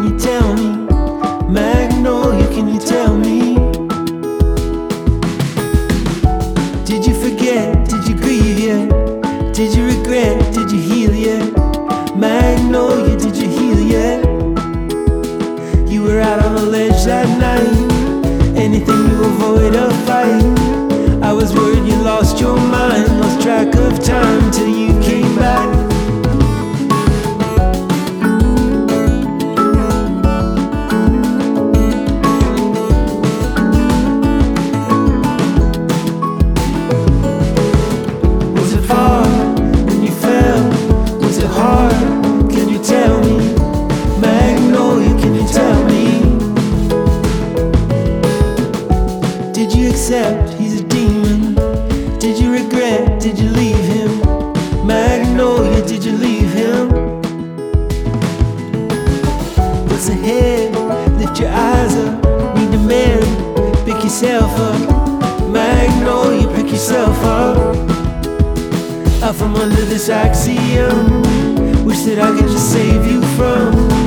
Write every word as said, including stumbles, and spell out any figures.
can you tell me? Magnolia, can you tell me? Did you forget? Did you grieve yet? Did you regret? Did you heal yet? Magnolia, did you heal yet? You were out on the ledge that night, anything to avoid a fight. I was worried you lost your mind, lost track of time till you came back. Was it far when you fell? Was it hard? Can you tell me? Magnolia, can you tell me? Did you accept he's a demon? Did you regret? Did you leave him? Magnolia, did you leave him? What's ahead? Lift your eyes up. Need to marry, pick yourself up. Magnolia, pick yourself up. Out from under this axiom, wish that I could just save you from